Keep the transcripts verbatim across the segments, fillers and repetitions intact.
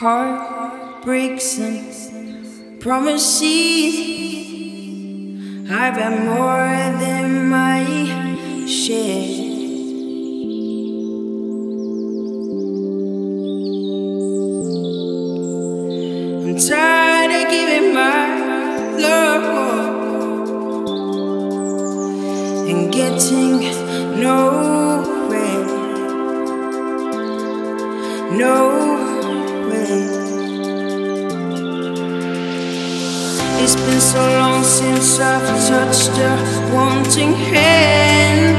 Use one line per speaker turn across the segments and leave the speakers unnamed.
Heart breaks and promises. I've had more than my share. I'm tired of giving my love and getting nowhere. No. It's been so long since I've touched a wanting hand.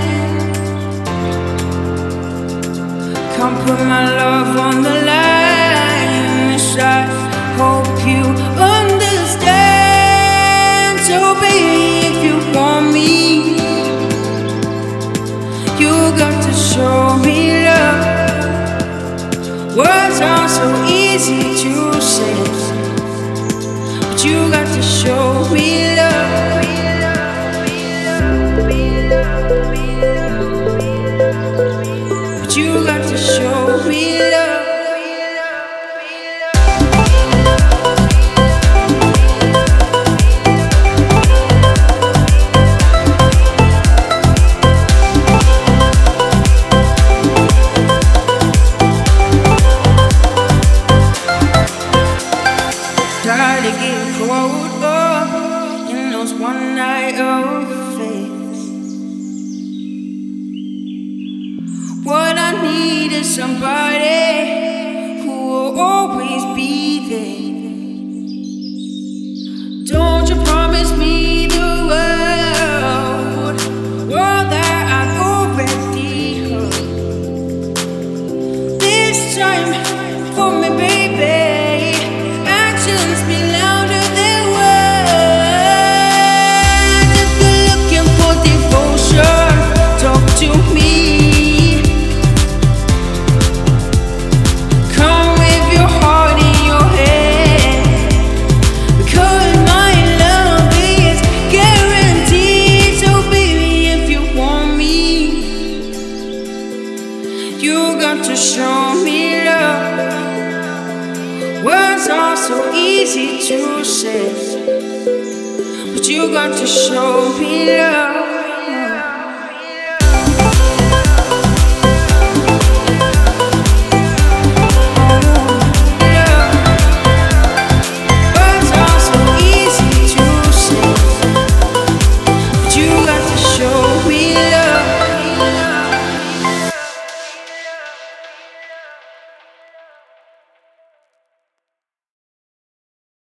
Can't put my love on the line. Yes, I hope you understand. So baby, if you want me, you got to show me love. Words are so easy to say, you got to show me love. But you got to show me love. Tired of getting caught up in those one night affairs. What I need is somebody who will always be there. Don't you promise me the world, world that I've already heard. This time for me, baby. Speak louder than words. If you're looking for devotion, talk to me. Come with your heart in your head, because my love is guaranteed. So baby, if you want me, you got to show me love. Words are so easy to say, but you got to show me love.